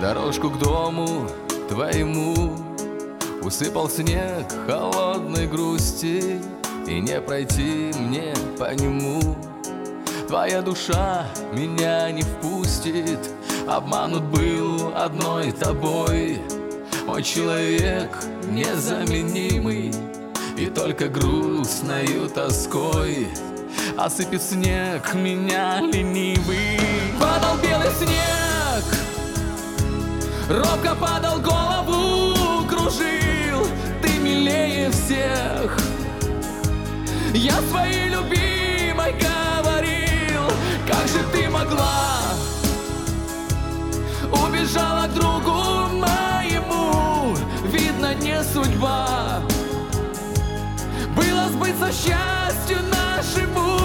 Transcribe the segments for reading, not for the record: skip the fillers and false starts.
Дорожку к дому твоему усыпал снег холодной грусти, и не пройти мне по нему. Твоя душа меня не впустит, обманут был одной тобой. Мой человек незаменимый, и только грустною тоской осыпет снег меня ленивый. Падал белый снег, робко падал, голову кружил. Ты милее всех, я своей любимой говорил. Как же ты могла, убежала к другу моему. Видно, не судьба было сбыться счастью нашему.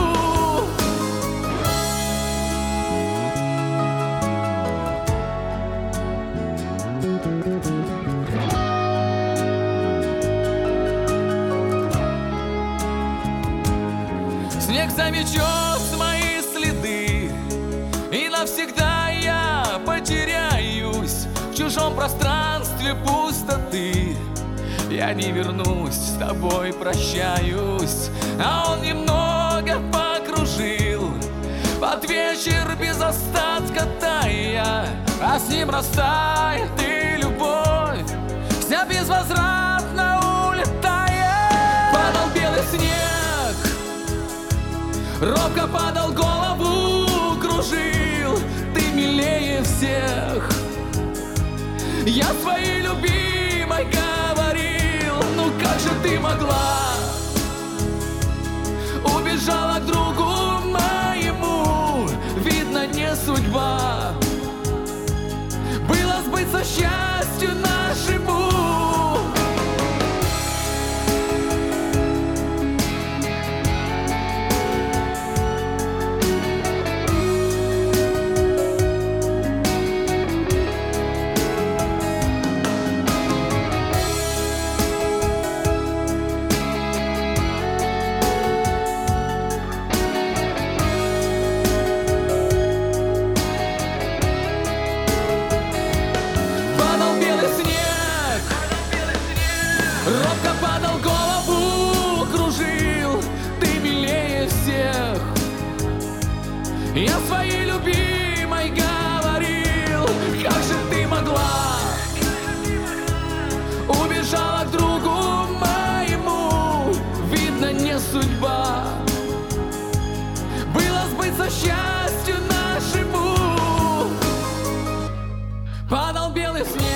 Снег замечет мои следы, и навсегда я потеряюсь в чужом пространстве пустоты. Я не вернусь, с тобой прощаюсь. А он немного покружил под вечер без остатка тая, а с ним растает и любовь вся безвозвратно улетает. Падал белый снег, робко падал, голову кружил. Ты милее всех, я своей любимой говорил. Ну как же ты могла, убежала к другу моему. Видно, не судьба было сбыться счастью нашему. Робко падал, голову кружил. Ты милее всех, я своей любимой говорил. Как же ты могла, убежала к другу моему. Видно, не судьба было сбыться счастью нашему. Падал белый снег,